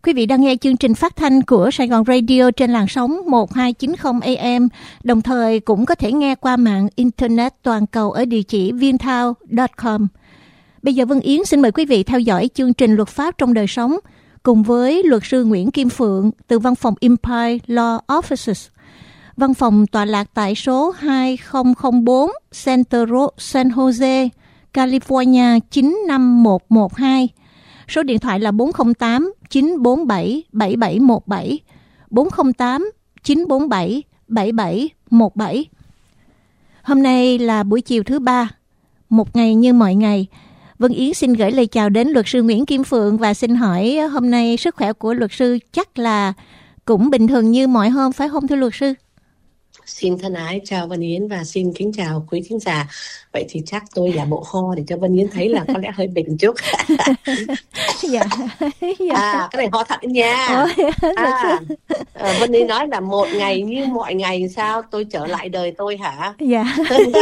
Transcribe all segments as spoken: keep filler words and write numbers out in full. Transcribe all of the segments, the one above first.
Quý vị đang nghe chương trình phát thanh của Sài Gòn Radio trên làn sóng một hai chín không A M, đồng thời cũng có thể nghe qua mạng Internet toàn cầu ở địa chỉ viettown chấm com. Bây giờ Vân Yến xin mời quý vị theo dõi chương trình Luật pháp trong đời sống cùng với luật sư Nguyễn Kim Phượng từ văn phòng Empire Law Offices. Văn phòng tọa lạc tại số hai không không bốn Center Road, San Jose, California chín năm một một hai. Số điện thoại là bốn không tám chín bốn bảy bảy bảy một bảy, bốn không tám chín bốn bảy bảy bảy một bảy. Hôm nay là buổi chiều thứ ba, một ngày như mọi ngày. Vân Yến xin gửi lời chào đến luật sư Nguyễn Kim Phượng và xin hỏi hôm nay sức khỏe của luật sư chắc là cũng bình thường như mọi hôm phải không thưa luật sư? Xin thân ái chào Vân Yến và xin kính chào quý thính giả. Vậy thì chắc tôi giả bộ ho để cho Vân Yến thấy là có lẽ hơi bình chút. Dạ. Dạ. À, cái này ho thật nha. Ôi, à, à, Vân Yến nói là một ngày như mọi ngày sao tôi trở lại đời tôi hả? Dạ.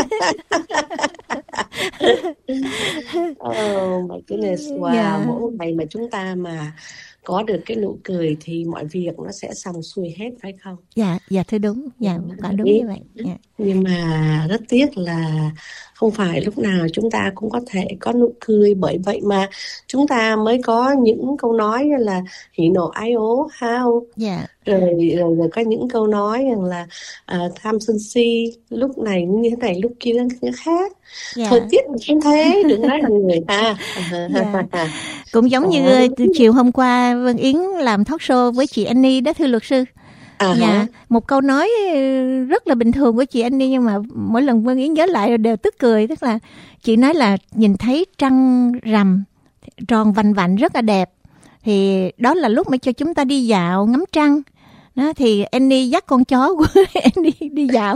Oh my goodness, wow. Dạ. Mỗi ngày mà chúng ta mà có được cái nụ cười thì mọi việc nó sẽ xong xuôi hết phải không? Dạ, dạ thưa đúng, dạ quả đúng như vậy. Dạ. Nhưng mà rất tiếc là không phải lúc nào chúng ta cũng có thể có nụ cười, bởi vậy mà chúng ta mới có những câu nói như là hỉ nộ ái ố hao. Dạ. Rồi, rồi, rồi có những câu nói rằng là uh, tham sân si, lúc này như thế này, lúc kia nó khác. Dạ. Thời tiết cũng thế, đừng nói là người ta. Dạ. Cũng giống như uh, chiều hôm qua Vân Yến làm talk show với chị Annie đó thưa luật sư. À dạ, một câu nói rất là bình thường của chị Annie nhưng mà mỗi lần Vân Yến nhớ lại đều tức cười. Tức là chị nói là nhìn thấy trăng rằm tròn vành vạnh rất là đẹp, thì đó là lúc mà cho chúng ta đi dạo ngắm trăng đó, thì Annie dắt con chó của Annie đi dạo.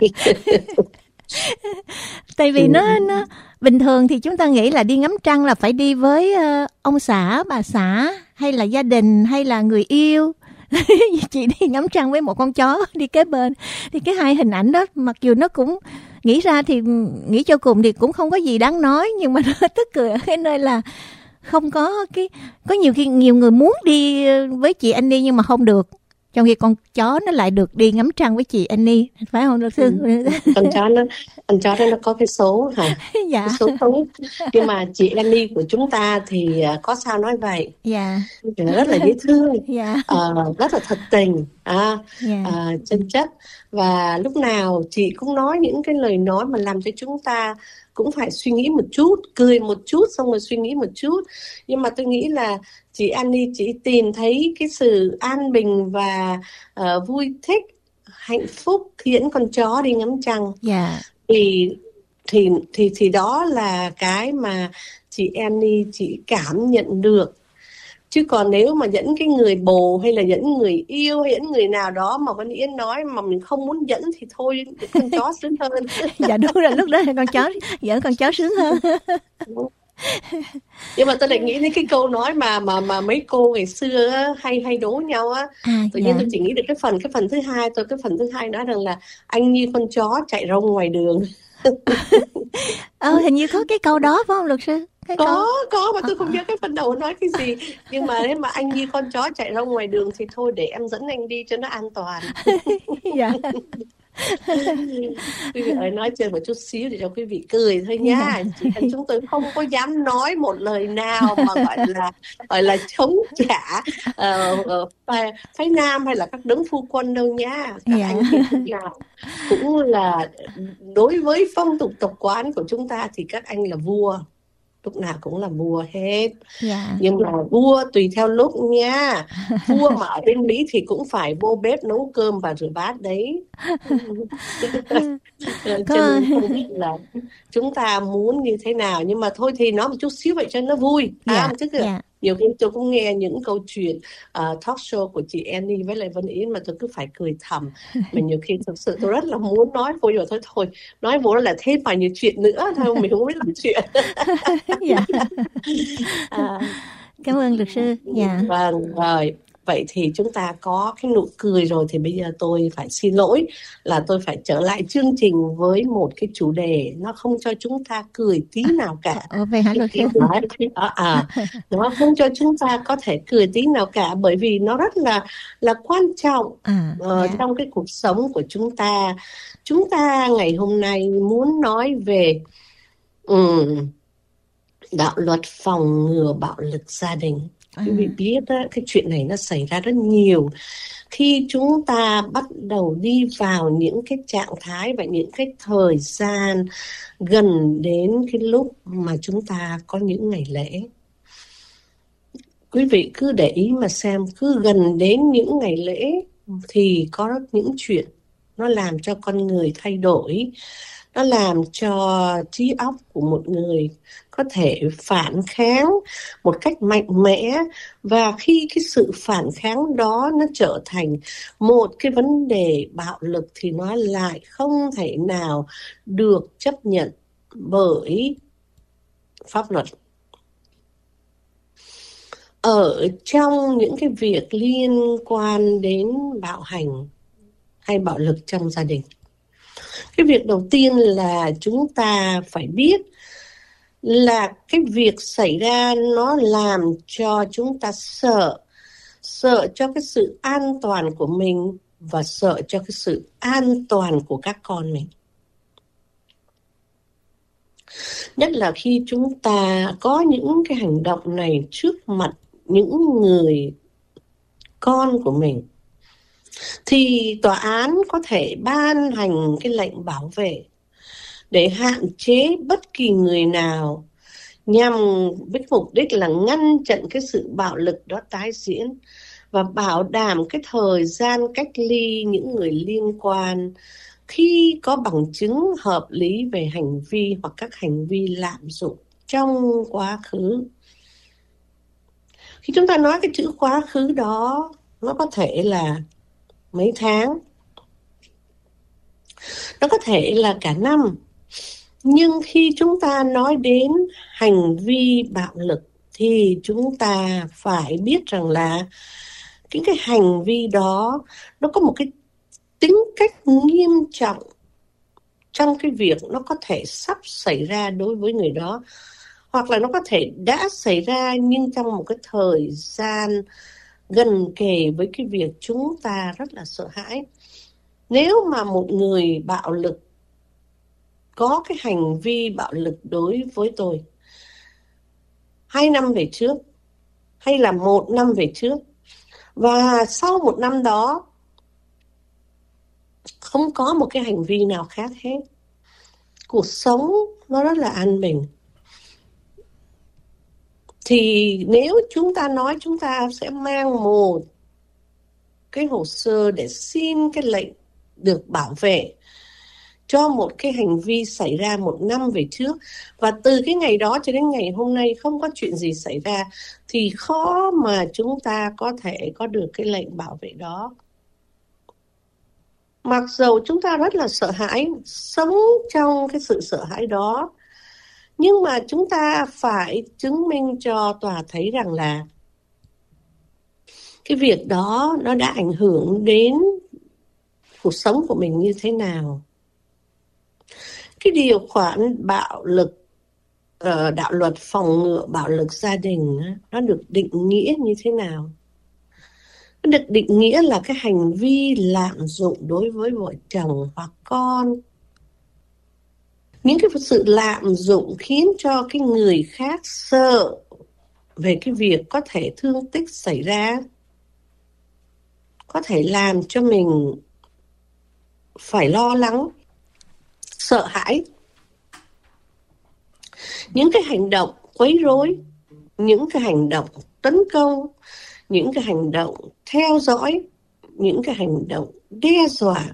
Tại vì nó nó bình thường thì chúng ta nghĩ là đi ngắm trăng là phải đi với uh, ông xã, bà xã hay là gia đình hay là người yêu. Chị đi ngắm trăng với một con chó đi kế bên, thì cái hai hình ảnh đó mặc dù nó cũng nghĩ ra thì nghĩ cho cùng thì cũng không có gì đáng nói, nhưng mà nó tức cười ở cái nơi là không có cái có nhiều khi nhiều người muốn đi với chị Annie nhưng mà không được, trong khi con chó nó lại được đi ngắm trăng với chị Annie, phải không luật sư? Ừ. Con chó nó con chó đó nó có cái số hả? Dạ. Cái số tốt. Nhưng mà chị Annie của chúng ta thì có sao nói vậy? Dạ. Rất là dễ thương. Dạ. À, rất là thật tình, à, dạ. à, chân chất, và lúc nào chị cũng nói những cái lời nói mà làm cho chúng ta cũng phải suy nghĩ một chút, cười một chút, xong rồi suy nghĩ một chút. Nhưng mà tôi nghĩ là chị Annie chỉ tìm thấy cái sự an bình và uh, vui thích, hạnh phúc khi dẫn con chó đi ngắm trăng. Yeah. Thì, thì, thì, thì đó là cái mà chị Annie chị cảm nhận được. Chứ còn nếu mà dẫn cái người bồ hay là dẫn người yêu hay dẫn người nào đó mà Vân Yến nói mà mình không muốn dẫn thì thôi, con chó sướng hơn. Dạ đúng rồi, lúc đó là con chó dẫn con chó sướng hơn. Nhưng mà tôi lại nghĩ đến cái câu nói mà mà mà mấy cô ngày xưa á, hay hay đố nhau á. À, tự nhiên dạ. tôi chỉ nghĩ được cái phần cái phần thứ hai tôi cái phần thứ hai nói rằng là anh như con chó chạy rông ngoài đường. Ờ, hình như có cái câu đó phải không luật sư? Cái có câu... có mà tôi không nhớ cái phần đầu nói cái gì, nhưng mà nếu mà anh như con chó chạy rông ngoài đường thì thôi để em dẫn anh đi cho nó an toàn. Dạ. Quý vị ơi, nói chơi một chút xíu để cho quý vị cười thôi nha. Chỉ cần chúng tôi không có dám nói một lời nào mà gọi là gọi là chống trả uh, uh, phái, phái nam hay là các đấng phu quân đâu nha. Các dạ. anh là cũng là đối với phong tục tập quán của chúng ta thì các anh là vua, lúc nào cũng là vua hết. Yeah. Nhưng mà vua tùy theo lúc nha. Vua mà ở bên Mỹ thì cũng phải vô bếp nấu cơm và rửa bát đấy. Cho nên không biết là chúng ta muốn như thế nào, nhưng mà thôi thì nói một chút xíu vậy cho nó vui. Yeah. À, chứ kìa. Yeah. Nhiều khi tôi cũng nghe những câu chuyện uh, talk show của chị Annie với lại Vân Yến mà tôi cứ phải cười thầm. Mà nhiều khi thực sự tôi rất là muốn nói vô rồi thôi thôi nói vô là thêm vài nhiều chuyện nữa thôi, mình không biết làm chuyện. Dạ. À, cảm ơn luật sư. Dạ. Vâng, rồi. vậy thì chúng ta có cái nụ cười rồi thì bây giờ tôi phải xin lỗi là tôi phải trở lại chương trình với một cái chủ đề nó không cho chúng ta cười tí nào cả. Ờ, về hả luật sư? À, à, nó không cho chúng ta có thể cười tí nào cả, bởi vì nó rất là là quan trọng à, uh, yeah. trong cái cuộc sống của chúng ta. Chúng ta ngày hôm nay muốn nói về um, đạo luật phòng ngừa bạo lực gia đình. Quý vị biết đó, cái chuyện này nó xảy ra rất nhiều khi chúng ta bắt đầu đi vào những cái trạng thái và những cái thời gian gần đến cái lúc mà chúng ta có những ngày lễ. Quý vị cứ để ý mà xem, cứ gần đến những ngày lễ thì có rất những chuyện nó làm cho con người thay đổi. Nó làm cho trí óc của một người có thể phản kháng một cách mạnh mẽ. Và khi cái sự phản kháng đó nó trở thành một cái vấn đề bạo lực thì nó lại không thể nào được chấp nhận bởi pháp luật. Ở trong những cái việc liên quan đến bạo hành hay bạo lực trong gia đình, cái việc đầu tiên là chúng ta phải biết là cái việc xảy ra nó làm cho chúng ta sợ. Sợ cho cái sự an toàn của mình và sợ cho cái sự an toàn của các con mình. Nhất là khi chúng ta có những cái hành động này trước mặt những người con của mình, thì tòa án có thể ban hành cái lệnh bảo vệ để hạn chế bất kỳ người nào nhằm với mục đích là ngăn chặn cái sự bạo lực đó tái diễn và bảo đảm cái thời gian cách ly những người liên quan khi có bằng chứng hợp lý về hành vi hoặc các hành vi lạm dụng trong quá khứ. Khi chúng ta nói cái chữ quá khứ đó, nó có thể là mấy tháng, nó có thể là cả năm. Nhưng khi chúng ta nói đến hành vi bạo lực thì chúng ta phải biết rằng là cái, cái hành vi đó nó có một cái tính cách nghiêm trọng trong cái việc nó có thể sắp xảy ra đối với người đó, hoặc là nó có thể đã xảy ra nhưng trong một cái thời gian gần kề với cái việc chúng ta rất là sợ hãi. Nếu mà một người bạo lực có cái hành vi bạo lực đối với tôi hai năm về trước hay là một năm về trước, và sau một năm đó không có một cái hành vi nào khác hết, cuộc sống nó rất là an bình, thì nếu chúng ta nói chúng ta sẽ mang một cái hồ sơ để xin cái lệnh được bảo vệ cho một cái hành vi xảy ra một năm về trước, và từ cái ngày đó cho đến ngày hôm nay không có chuyện gì xảy ra, thì khó mà chúng ta có thể có được cái lệnh bảo vệ đó. Mặc dầu chúng ta rất là sợ hãi, sống trong cái sự sợ hãi đó, nhưng mà chúng ta phải chứng minh cho tòa thấy rằng là cái việc đó nó đã ảnh hưởng đến cuộc sống của mình như thế nào. Cái điều khoản bạo lực, uh, đạo luật phòng ngừa bạo lực gia đình nó được định nghĩa như thế nào? Nó được định nghĩa là cái hành vi lạm dụng đối với vợ chồng hoặc con. Những cái sự lạm dụng khiến cho cái người khác sợ về cái việc có thể thương tích xảy ra, có thể làm cho mình phải lo lắng, sợ hãi. Những cái hành động quấy rối, những cái hành động tấn công, những cái hành động theo dõi, những cái hành động đe dọa.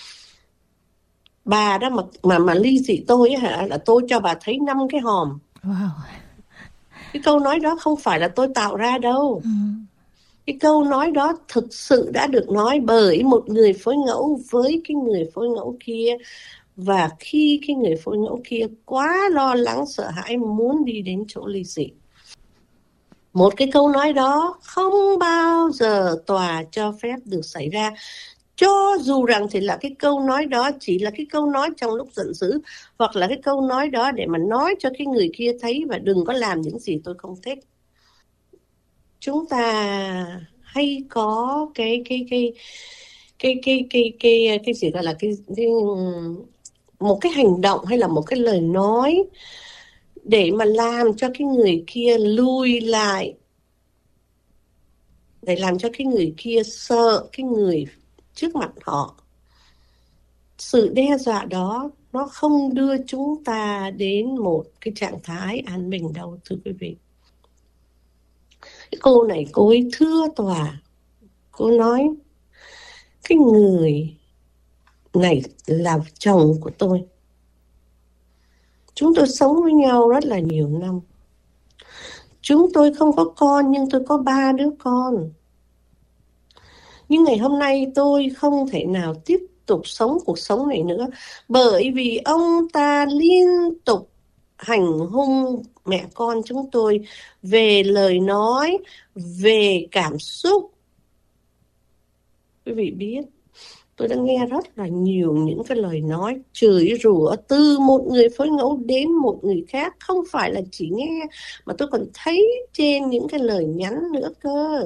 Bà đó mà mà mà ly dị tôi ấy, hả, là tôi cho bà thấy năm cái hòm. Wow. Cái câu nói đó không phải là tôi tạo ra đâu. Ừ. Cái câu nói đó thực sự đã được nói bởi một người phối ngẫu với cái người phối ngẫu kia. Và khi cái người phối ngẫu kia quá lo lắng, sợ hãi, muốn đi đến chỗ ly dị, một cái câu nói đó không bao giờ tòa cho phép được xảy ra. Cho dù rằng thì là cái câu nói đó chỉ là cái câu nói trong lúc giận dữ, hoặc là cái câu nói đó để mà nói cho cái người kia thấy và đừng có làm những gì tôi không thích. Chúng ta hay có cái cái cái cái cái cái cái cái gì gọi là cái, cái một cái hành động hay là một cái lời nói để mà làm cho cái người kia lùi lại, để làm cho cái người kia sợ cái người trước mặt họ. Sự đe dọa đó nó không đưa chúng ta đến một cái trạng thái an bình đâu, thưa quý vị. Cái cô này cô ấy thưa tòa, cô nói cái người này là chồng của tôi. Chúng tôi sống với nhau rất là nhiều năm. Chúng tôi không có con nhưng tôi có ba đứa con. Nhưng ngày hôm nay tôi không thể nào tiếp tục sống cuộc sống này nữa, bởi vì ông ta liên tục hành hung mẹ con chúng tôi về lời nói, về cảm xúc. Quý vị biết, tôi đã nghe rất là nhiều những cái lời nói chửi rủa từ một người phối ngẫu đến một người khác. Không phải là chỉ nghe, mà tôi còn thấy trên những cái lời nhắn nữa cơ.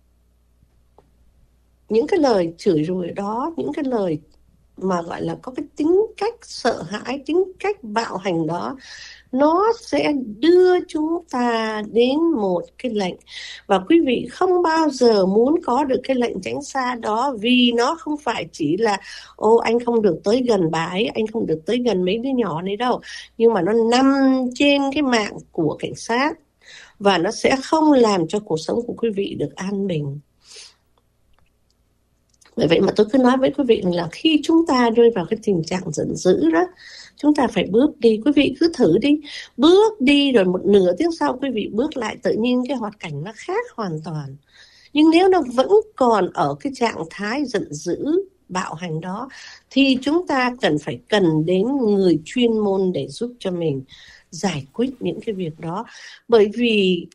Những cái lời chửi rủa đó, những cái lời mà gọi là có cái tính cách sợ hãi, tính cách bạo hành đó, nó sẽ đưa chúng ta đến một cái lệnh. Và quý vị không bao giờ muốn có được cái lệnh tránh xa đó, vì nó không phải chỉ là ô anh không được tới gần bà ấy, anh không được tới gần mấy đứa nhỏ này đâu, nhưng mà nó nằm trên cái mạng của cảnh sát và nó sẽ không làm cho cuộc sống của quý vị được an bình. Bởi vậy mà tôi cứ nói với quý vị là khi chúng ta rơi vào cái tình trạng giận dữ đó, chúng ta phải bước đi. Quý vị cứ thử đi, bước đi rồi một nửa tiếng sau quý vị bước lại, tự nhiên cái hoạt cảnh nó khác hoàn toàn. Nhưng nếu nó vẫn còn ở cái trạng thái giận dữ, bạo hành đó, thì chúng ta cần phải cần đến người chuyên môn để giúp cho mình giải quyết những cái việc đó. Bởi vì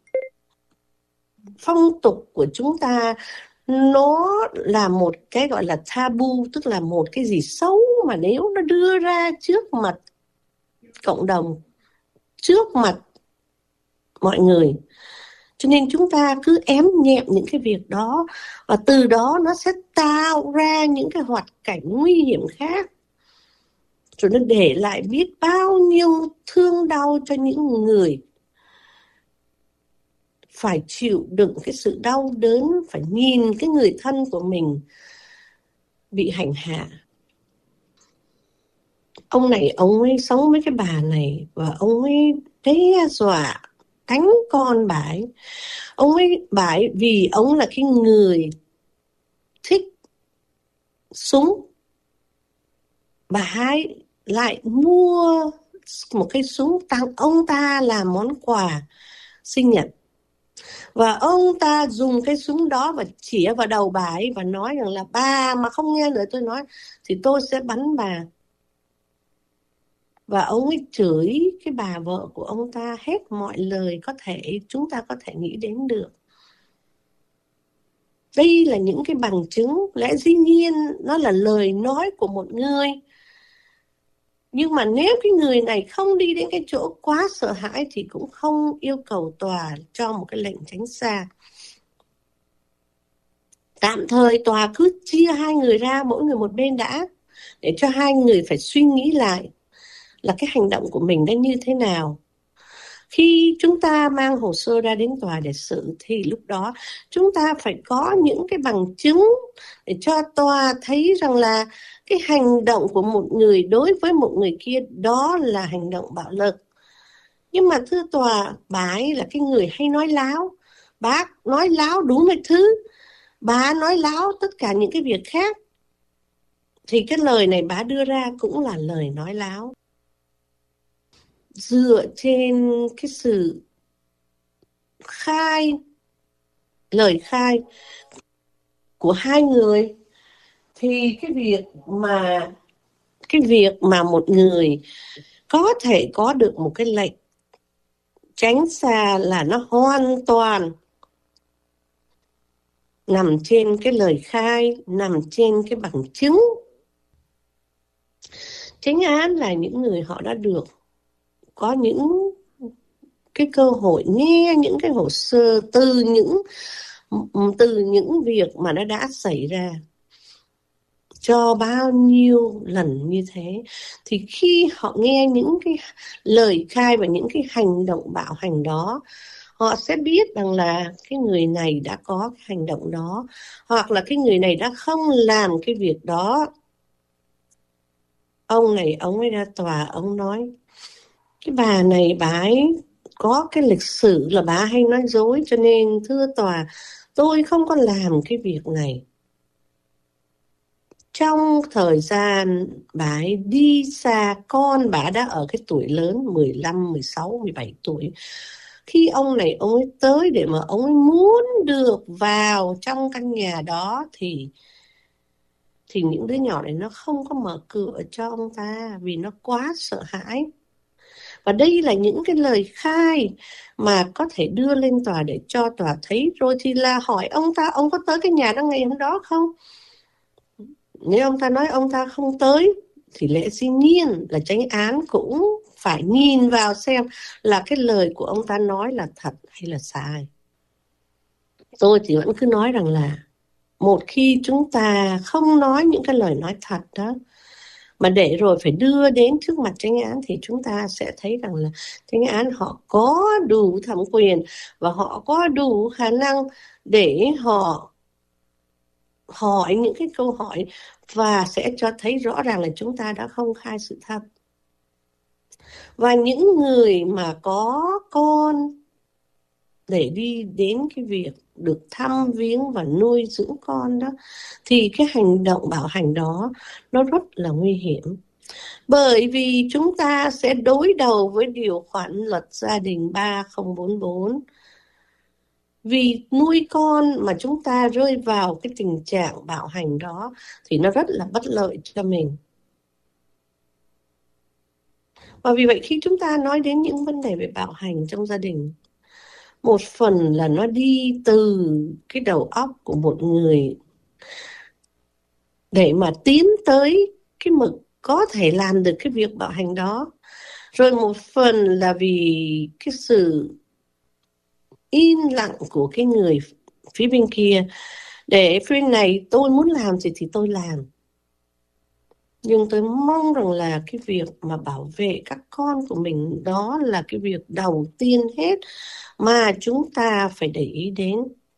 phong tục của chúng ta nó là một cái gọi là tabu, tức là một cái gì xấu mà nếu nó đưa ra trước mặt cộng đồng, trước mặt mọi người, cho nên chúng ta cứ ém nhẹm những cái việc đó, và từ đó nó sẽ tạo ra những cái hoạt cảnh nguy hiểm khác, rồi nó để lại biết bao nhiêu thương đau cho những người phải chịu đựng cái sự đau đớn, phải nhìn cái người thân của mình bị hành hạ. Ông này, ông ấy sống với cái bà này và ông ấy đe dọa đánh con bà ấy. Ông ấy, bà ấy vì ông là cái người thích súng, bà ấy lại mua một cái súng tặng ông ta làm món quà sinh nhật. Và ông ta dùng cái súng đó và chĩa vào đầu bà ấy và nói rằng là bà mà không nghe lời tôi nói thì tôi sẽ bắn bà. Và ông ấy chửi cái bà vợ của ông ta hết mọi lời có thể chúng ta có thể nghĩ đến được. Đây là những cái bằng chứng, lẽ dĩ nhiên nó là lời nói của một người. Nhưng mà nếu cái người này không đi đến cái chỗ quá sợ hãi thì cũng không yêu cầu tòa cho một cái lệnh tránh xa. Tạm thời tòa cứ chia hai người ra, mỗi người một bên đã, để cho hai người phải suy nghĩ lại là cái hành động của mình đã như thế nào. Khi chúng ta mang hồ sơ ra đến tòa để xử thì lúc đó chúng ta phải có những cái bằng chứng để cho tòa thấy rằng là cái hành động của một người đối với một người kia đó là hành động bạo lực. Nhưng mà thưa tòa, bà ấy là cái người hay nói láo. Bác nói láo đúng mọi thứ. Bà nói láo tất cả những cái việc khác. Thì cái lời này bà đưa ra cũng là lời nói láo. Dựa trên cái sự khai, lời khai của hai người, thì cái việc mà cái việc mà một người có thể có được một cái lệnh tránh xa là nó hoàn toàn nằm trên cái lời khai, nằm trên cái bằng chứng. Chánh án là những người họ đã được có những cái cơ hội nghe những cái hồ sơ từ những từ những việc mà nó đã xảy ra cho bao nhiêu lần như thế, thì khi họ nghe những cái lời khai và những cái hành động bạo hành đó, họ sẽ biết rằng là cái người này đã có cái hành động đó, hoặc là cái người này đã không làm cái việc đó. Ông này ông ấy ra tòa, ông nói cái bà này bà ấy có cái lịch sử là bà hay nói dối, cho nên thưa tòa, tôi không có làm cái việc này. Trong thời gian bà ấy đi xa, con bà đã ở cái tuổi lớn mười lăm, mười sáu, mười bảy tuổi. Khi ông này ông ấy tới để mà ông ấy muốn được vào trong căn nhà đó thì thì những đứa nhỏ này nó không có mở cửa cho ông ta vì nó quá sợ hãi. Và đây là những cái lời khai mà có thể đưa lên tòa để cho tòa thấy. Rồi thì là hỏi ông ta, ông có tới cái nhà đó ngày hôm đó không? Nếu ông ta nói ông ta không tới thì lẽ dĩ nhiên là chánh án cũng phải nhìn vào xem là cái lời của ông ta nói là thật hay là sai. Tôi thì vẫn cứ nói rằng là một khi chúng ta không nói những cái lời nói thật đó, mà để rồi phải đưa đến trước mặt chánh án, thì chúng ta sẽ thấy rằng là chánh án họ có đủ thẩm quyền và họ có đủ khả năng để họ hỏi những cái câu hỏi và sẽ cho thấy rõ ràng là chúng ta đã không khai sự thật. Và những người mà có con để đi đến cái việc được thăm viếng và nuôi dưỡng con đó, thì cái hành động bạo hành đó nó rất là nguy hiểm. Bởi vì chúng ta sẽ đối đầu với điều khoản luật gia đình ba không bốn bốn. Vì nuôi con mà chúng ta rơi vào cái tình trạng bạo hành đó thì nó rất là bất lợi cho mình. Và vì vậy khi chúng ta nói đến những vấn đề về bạo hành trong gia đình, một phần là nó đi từ cái đầu óc của một người để mà tiến tới cái mực có thể làm được cái việc bạo hành đó. Rồi một phần là vì cái sự im lặng của cái người phía bên kia. Để phía này tôi muốn làm gì thì tôi làm. Nhưng tôi mong rằng là cái việc mà bảo vệ các con của mình đó là cái việc đầu tiên hết mà chúng ta phải để ý đến.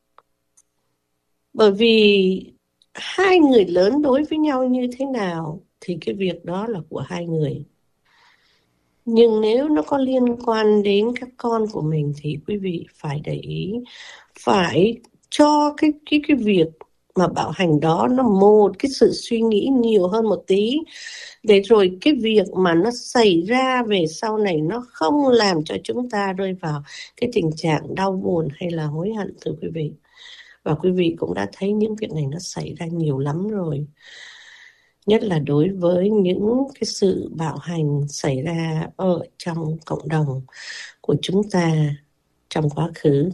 Bởi vì hai người lớn đối với nhau như thế nào thì cái việc đó là của hai người. Nhưng nếu nó có liên quan đến các con của mình thì quý vị phải để ý, phải cho cái, cái, cái việc mà bạo hành đó nó một cái sự suy nghĩ nhiều hơn một tí, để rồi cái việc mà nó xảy ra về sau này nó không làm cho chúng ta rơi vào cái tình trạng đau buồn hay là hối hận, thưa quý vị. Và quý vị cũng đã thấy những việc này nó xảy ra nhiều lắm rồi. Nhất là đối với những cái sự bạo hành xảy ra ở trong cộng đồng của chúng ta trong quá khứ.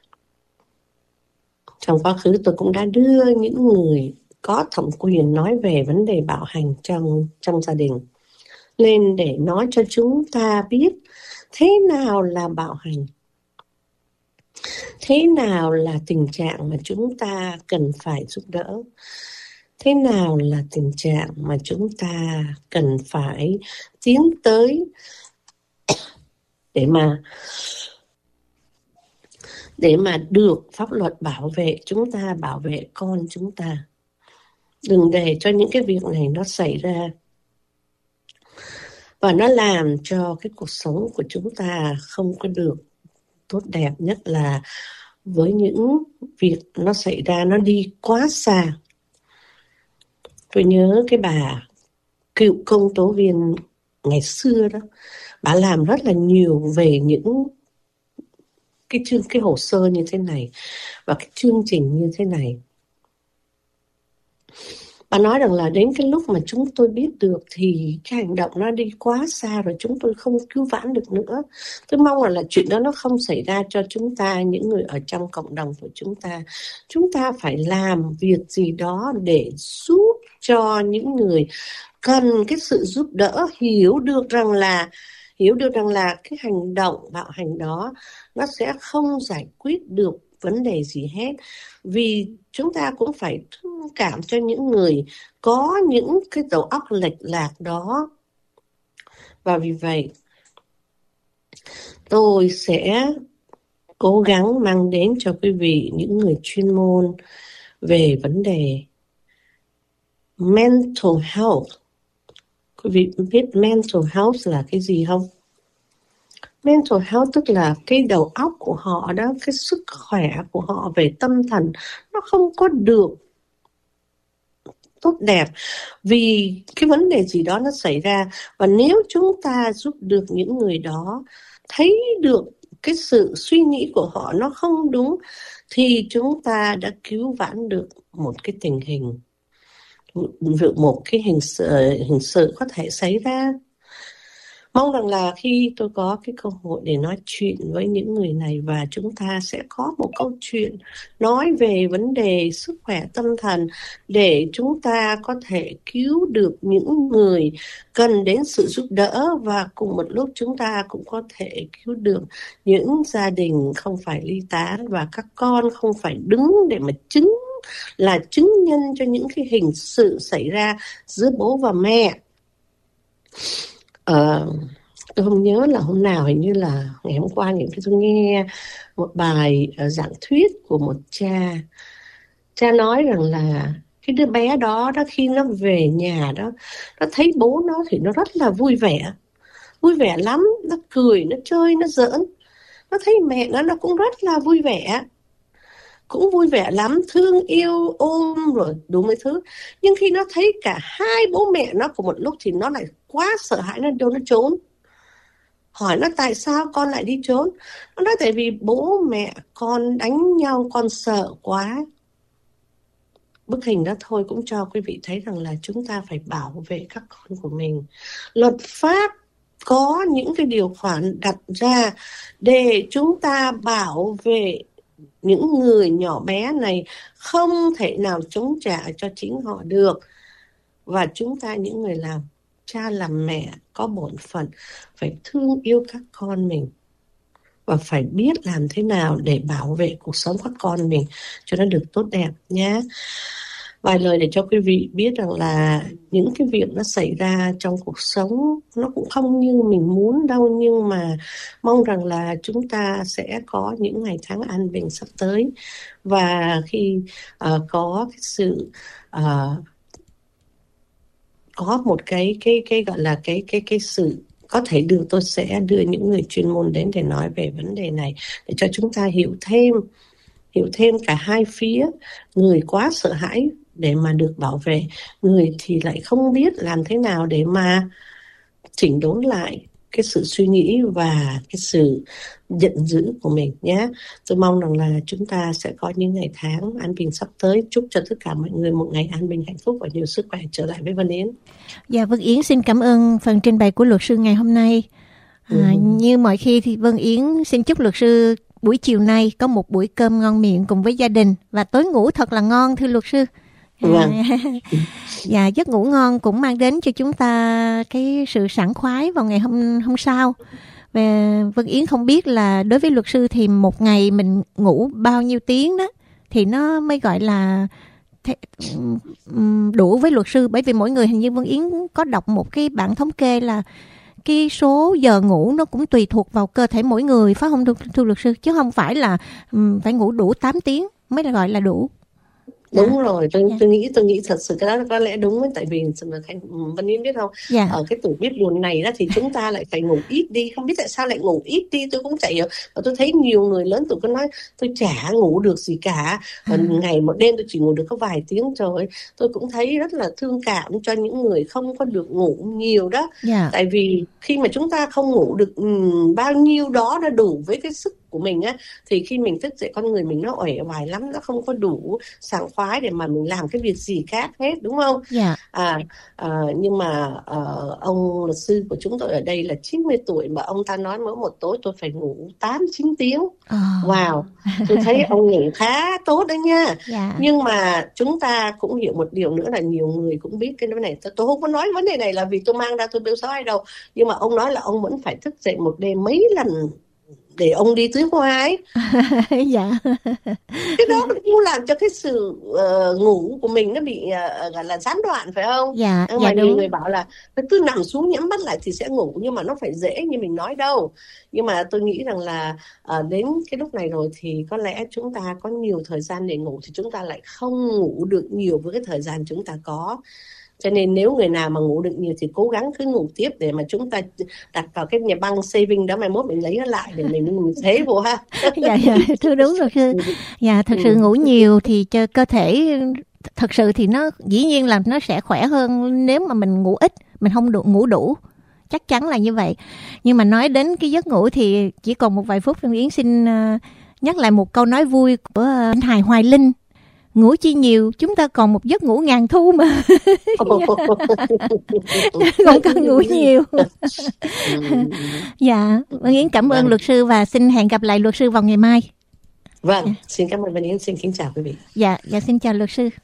Trong quá khứ tôi cũng đã đưa những người có thẩm quyền nói về vấn đề bạo hành trong, trong gia đình lên để nói cho chúng ta biết thế nào là bạo hành. Thế nào là tình trạng mà chúng ta cần phải giúp đỡ? Thế nào là tình trạng mà chúng ta cần phải tiến tới để mà để mà được pháp luật bảo vệ chúng ta, bảo vệ con chúng ta. Đừng để cho những cái việc này nó xảy ra và nó làm cho cái cuộc sống của chúng ta không có được tốt đẹp, nhất là với những việc nó xảy ra nó đi quá xa. Tôi nhớ cái bà cựu công tố viên ngày xưa đó, bà làm rất là nhiều về những cái chương cái hồ sơ như thế này và cái chương trình như thế này. Bà nói rằng là đến cái lúc mà chúng tôi biết được thì cái hành động nó đi quá xa rồi, chúng tôi không cứu vãn được nữa. Tôi mong là, là chuyện đó nó không xảy ra cho chúng ta, những người ở trong cộng đồng của chúng ta. Chúng ta phải làm việc gì đó để giúp cho những người cần cái sự giúp đỡ hiểu được rằng là hiểu được rằng là cái hành động bạo hành đó nó sẽ không giải quyết được vấn đề gì hết. Vì chúng ta cũng phải thông cảm cho những người có những cái đầu óc lệch lạc đó. Và vì vậy tôi sẽ cố gắng mang đến cho quý vị những người chuyên môn về vấn đề mental health. Quý vị biết mental health là cái gì không? Mental health tức là cái đầu óc của họ đó, cái sức khỏe của họ về tâm thần nó không có được tốt đẹp vì cái vấn đề gì đó nó xảy ra. Và nếu chúng ta giúp được những người đó thấy được cái sự suy nghĩ của họ nó không đúng thì chúng ta đã cứu vãn được một cái tình hình, một cái hình sự, hình sự có thể xảy ra. Mong rằng là khi tôi có cái cơ hội để nói chuyện với những người này và chúng ta sẽ có một câu chuyện nói về vấn đề sức khỏe tâm thần để chúng ta có thể cứu được những người cần đến sự giúp đỡ, và cùng một lúc chúng ta cũng có thể cứu được những gia đình không phải ly tán và các con không phải đứng để mà chứng là chứng nhân cho những cái hình sự xảy ra giữa bố và mẹ. Uh, tôi không nhớ là hôm nào, hình như là ngày hôm qua những cái tôi nghe một bài uh, giảng thuyết của một cha. Cha nói rằng là cái đứa bé đó đó khi nó về nhà đó, nó thấy bố nó thì nó rất là vui vẻ, vui vẻ lắm, nó cười, nó chơi, nó giỡn. Nó thấy mẹ nó nó cũng rất là vui vẻ, cũng vui vẻ lắm, thương yêu, ôm rồi đủ mấy thứ. Nhưng khi nó thấy cả hai bố mẹ nó cùng một lúc thì nó lại quá sợ hãi, nó đâu nó trốn. Hỏi nó tại sao con lại đi trốn. Nó nói tại vì bố mẹ con đánh nhau, con sợ quá. Bức hình đó thôi cũng cho quý vị thấy rằng là chúng ta phải bảo vệ các con của mình. Luật pháp có những cái điều khoản đặt ra để chúng ta bảo vệ những người nhỏ bé này, không thể nào chống trả cho chính họ được. Và chúng ta những người làm cha làm mẹ có bổn phận phải thương yêu các con mình và phải biết làm thế nào để bảo vệ cuộc sống các con mình cho nó được tốt đẹp nhé. Vài lời để cho quý vị biết rằng là những cái việc nó xảy ra trong cuộc sống nó cũng không như mình muốn đâu, nhưng mà mong rằng là chúng ta sẽ có những ngày tháng an bình sắp tới. Và khi uh, có cái sự uh, có một cái cái cái gọi là cái cái cái sự có thể được, tôi sẽ đưa những người chuyên môn đến để nói về vấn đề này để cho chúng ta hiểu thêm hiểu thêm cả hai phía. Người quá sợ hãi để mà được bảo vệ, người thì lại không biết làm thế nào để mà chỉnh đốn lại cái sự suy nghĩ và cái sự giận dữ của mình nhé. Tôi mong rằng là chúng ta sẽ có những ngày tháng an bình sắp tới. Chúc cho tất cả mọi người một ngày an bình, hạnh phúc và nhiều sức khỏe. Trở lại với Vân Yến. Dạ, Vân Yến xin cảm ơn phần trình bày của luật sư ngày hôm nay. À, ừ. Như mọi khi thì Vân Yến xin chúc luật sư buổi chiều nay có một buổi cơm ngon miệng cùng với gia đình và tối ngủ thật là ngon, thưa luật sư. Vâng. Dạ, giấc ngủ ngon cũng mang đến cho chúng ta cái sự sảng khoái vào ngày hôm hôm sau. Và Vân Yến không biết là đối với luật sư thì một ngày mình ngủ bao nhiêu tiếng đó thì nó mới gọi là đủ với luật sư, bởi vì mỗi người, hình như Vân Yến có đọc một cái bảng thống kê là cái số giờ ngủ nó cũng tùy thuộc vào cơ thể mỗi người, phải không thưa luật sư, chứ không phải là phải ngủ đủ tám tiếng mới là gọi là đủ. Đúng dạ. rồi, tôi, dạ. tôi nghĩ tôi nghĩ thật sự cái đó có lẽ đúng ấy, tại vì Vân Yến biết không, dạ. ở cái tuổi biết buồn này đó thì chúng ta lại phải ngủ ít đi, không biết tại sao lại ngủ ít đi, tôi cũng chả hiểu. Và tôi thấy nhiều người lớn tuổi có nói tôi chả ngủ được gì cả, à. ngày một đêm tôi chỉ ngủ được có vài tiếng rồi. Tôi cũng thấy rất là thương cảm cho những người không có được ngủ nhiều đó, dạ. tại vì khi mà chúng ta không ngủ được um, bao nhiêu đó đã đủ với cái sức của mình á, thì khi mình thức dậy con người mình nó uể oải lắm, nó không có đủ sảng khoái để mà mình làm cái việc gì khác hết, đúng không? Yeah. À, à nhưng mà à, ông luật sư của chúng tôi ở đây là chín mươi tuổi mà ông ta nói mỗi một tối tôi phải ngủ tám chín tiếng. Oh. Wow, tôi thấy ông ngủ khá tốt đấy nha. Yeah. Nhưng mà chúng ta cũng hiểu một điều nữa là nhiều người cũng biết cái vấn này. Tôi, tôi không có nói vấn đề này là vì tôi mang ra tôi bêu xấu ai đâu, nhưng mà ông nói là ông vẫn phải thức dậy một đêm mấy lần để ông đi tưới hoa ấy. Dạ. Cái đó cũng làm cho cái sự uh, ngủ của mình nó bị uh, gọi là gián đoạn, phải không? Dạ, mà dạ nhiều đúng. người bảo là cứ nằm xuống nhắm mắt lại thì sẽ ngủ, nhưng mà nó phải dễ như mình nói đâu. Nhưng mà tôi nghĩ rằng là uh, đến cái lúc này rồi thì có lẽ chúng ta có nhiều thời gian để ngủ thì chúng ta lại không ngủ được nhiều với cái thời gian chúng ta có. Cho nên nếu người nào mà ngủ được nhiều thì cố gắng cứ ngủ tiếp để mà chúng ta đặt vào cái nhà băng saving đó, mai mốt mình lấy nó lại để mình, mình thế vô ha. Dạ, dạ, thưa đúng rồi sư. Dạ, thật sự ngủ nhiều thì cho cơ thể, thật sự thì nó dĩ nhiên là nó sẽ khỏe hơn nếu mà mình ngủ ít, mình không đủ, ngủ đủ. Chắc chắn là như vậy. Nhưng mà nói đến cái giấc ngủ thì chỉ còn một vài phút, Yến xin uh, nhắc lại một câu nói vui của uh, anh Hài Hoài Linh. Ngủ chi nhiều, chúng ta còn một giấc ngủ ngàn thu mà. Không cần ngủ nhiều. Dạ, Vân Yến cảm ơn luật sư và xin hẹn gặp lại luật sư vào ngày mai. Vâng, dạ. Xin cảm ơn Vân Yến, xin kính chào quý vị. Dạ, dạ xin chào luật sư.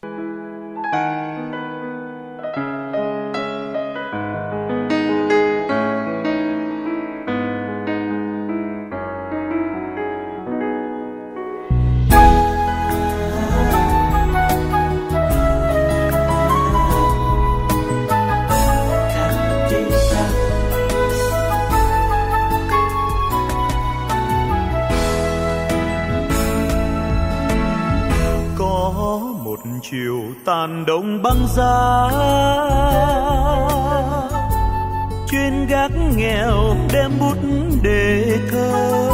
Chiều tàn đông băng giá, trên gác nghèo đem bút để thơ,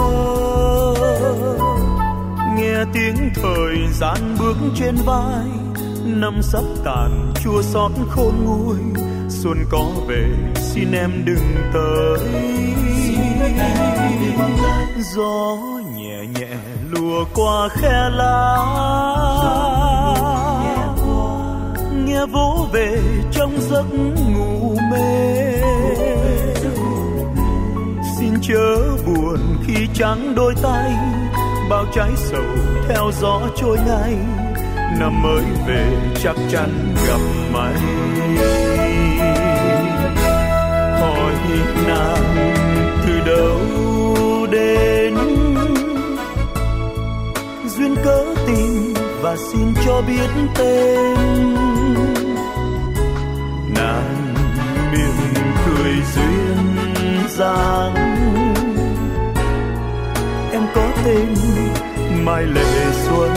nghe tiếng thời gian bước trên vai, năm sắp tàn chua xót khôn nguôi, xuân có về xin em đừng tới. Gió nhẹ nhẹ lùa qua khe lá, nghe vỗ về trong giấc ngủ mê. Xin chớ buồn khi trắng đôi tay, bao trái sầu theo gió trôi ngay, năm mới về chắc chắn gặp may. Hỏi nàng từ đâu đến, duyên cớ tìm và xin cho biết tên. Nàng miệng cười duyên dáng, em có tên Mai Lệ Xuân.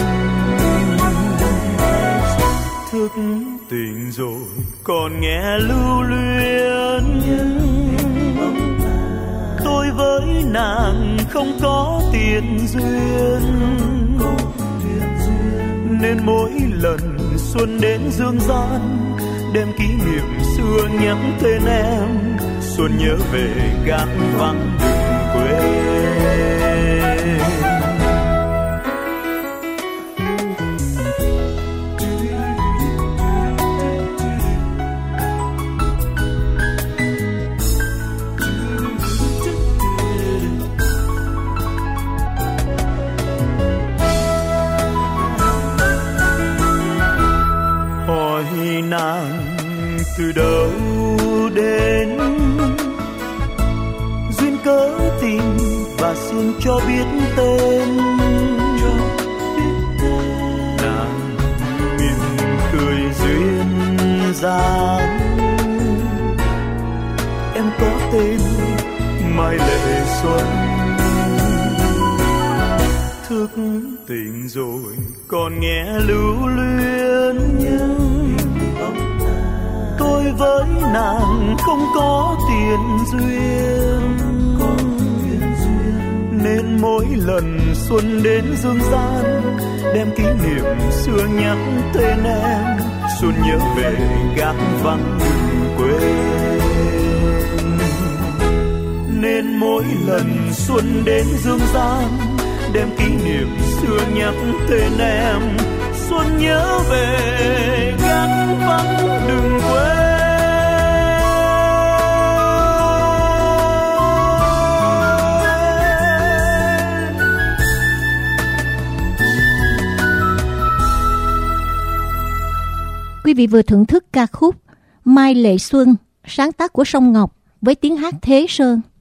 Thức tỉnh rồi còn nghe lưu luyến, tôi với nàng không có tiền duyên, nên mỗi lần xuân đến dương gian, đem kỷ niệm xưa nhắc tên em, xuân nhớ về gác vắng đừng quên. Hỏi nàng từ đâu đến, duyên cớ tình và xin cho biết tên. Nàng mỉm cười duyên dáng, em có tên Mai Lệ Xuân. Thức tỉnh rồi còn nghe lưu luyến, tôi với nàng không có tiền duyên, nên mỗi lần xuân đến dương gian, đem kỷ niệm xưa nhắc tên em, xuân nhớ về gác vắng đừng quên. Nên mỗi lần xuân đến dương gian, đêm kỷ niệm xưa nhắc tên em. Xuân nhớ về gác vắng đừng quên. Quý vị vừa thưởng thức ca khúc Mai Lệ Xuân, sáng tác của Song Ngọc với tiếng hát Thế Sơn.